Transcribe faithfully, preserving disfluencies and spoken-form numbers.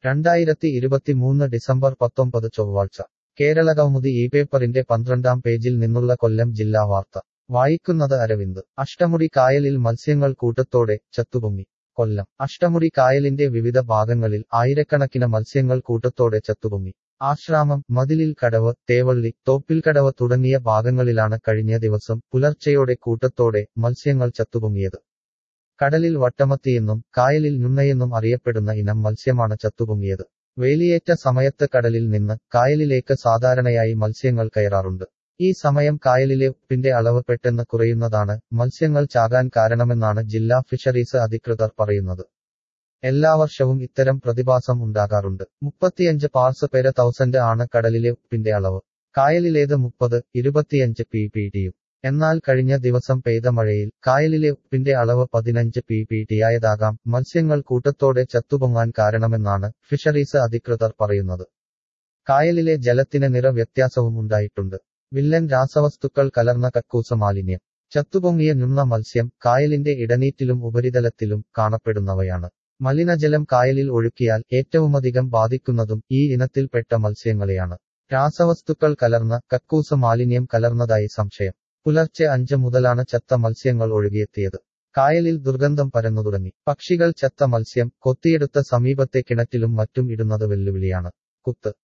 രണ്ടായിരത്തി ഇരുപത്തിമൂന്ന് ഡിസംബർ പത്തൊമ്പത് ചൊവ്വാഴ്ച കേരളകൗമുദി ഈ പേപ്പറിന്റെ പന്ത്രണ്ടാം പേജിൽ നിന്നുള്ള കൊല്ലം ജില്ലാ വാർത്ത വായിക്കുന്നത് അരവിന്ദ് അഷ്ടമുടി കായലിൽ മത്സ്യങ്ങൾ കൂട്ടത്തോടെ ചത്തുപൊങ്ങി കൊല്ലം അഷ്ടമുടി കായലിന്റെ വിവിധ ഭാഗങ്ങളിൽ ആയിരക്കണക്കിന് മത്സ്യങ്ങൾ കൂട്ടത്തോടെ ചത്തുപൊങ്ങി ആശ്രാമം മതിലിൽ കടവ് തേവള്ളി തോപ്പിൽക്കടവ് തുടങ്ങിയ ഭാഗങ്ങളിലാണ് കഴിഞ്ഞ ദിവസം പുലർച്ചെയോടെ കൂട്ടത്തോടെ മത്സ്യങ്ങൾ ചത്തുപൊങ്ങിയത് കടലിൽ വട്ടമത്തിയെന്നും കായലിൽ ഞുണ്ണയെന്നും അറിയപ്പെടുന്ന ഇനം മത്സ്യമാണ് ചത്തുപൊങ്ങിയത് വേലിയേറ്റ സമയത്ത് കടലിൽ നിന്ന് കായലിലേക്ക് സാധാരണയായി മത്സ്യങ്ങൾ കയറാറുണ്ട് ഈ സമയം കായലിലെ ഉപ്പിന്റെ അളവ് പെട്ടെന്ന് കുറയുന്നതാണ് മത്സ്യങ്ങൾ ചാകാൻ കാരണമെന്നാണ് ജില്ലാ ഫിഷറീസ് അധികൃതർ പറയുന്നത് എല്ലാ വർഷവും ഇത്തരം പ്രതിഭാസം ഉണ്ടാകാറുണ്ട് മുപ്പത്തിയഞ്ച് പാർട്സ് പെർ തൗസൻഡ് ആണ് കടലിലെ ഉപ്പിന്റെ അളവ് കായലിലേത് മുപ്പത് ഇരുപത്തിയഞ്ച് പി പി ടിയും എന്നാൽ കഴിഞ്ഞ ദിവസം പെയ്ത മഴയിൽ കായലിലെ ഉപ്പിന്റെ അളവ് പതിനഞ്ച് പി പി ടിയായതാകാം മത്സ്യങ്ങൾ കൂട്ടത്തോടെ ചത്തുപൊങ്ങാൻ കാരണമെന്നാണ് ഫിഷറീസ് അധികൃതർ പറയുന്നത് കായലിലെ ജലത്തിന് നിറ വ്യത്യാസവും ഉണ്ടായിട്ടുണ്ട് വില്ലൻ രാസവസ്തുക്കൾ കലർന്ന കക്കൂസ മാലിന്യം ചത്തുപൊങ്ങിയ ഞുണ്ണ മത്സ്യം കായലിന്റെ ഇടനീറ്റിലും ഉപരിതലത്തിലും കാണപ്പെടുന്നവയാണ് മലിനജലം കായലിൽ ഒഴുക്കിയാൽ ഏറ്റവുമധികം ബാധിക്കുന്നതും ഈ ഇനത്തിൽപ്പെട്ട മത്സ്യങ്ങളെയാണ് രാസവസ്തുക്കൾ കലർന്ന കക്കൂസ മാലിന്യം കലർന്നതായി സംശയം പുലർച്ചെ അഞ്ച് മുതലാണ് ചത്ത മത്സ്യങ്ങൾ ഒഴുകിയെത്തിയത് കായലിൽ ദുർഗന്ധം പരന്നു തുടങ്ങി പക്ഷികൾ ചത്ത മത്സ്യം കൊത്തിയെടുത്ത സമീപത്തെ കിണറ്റിലും മറ്റും ഇടുന്നത് വെല്ലുവിളിയാണ് കുത്ത്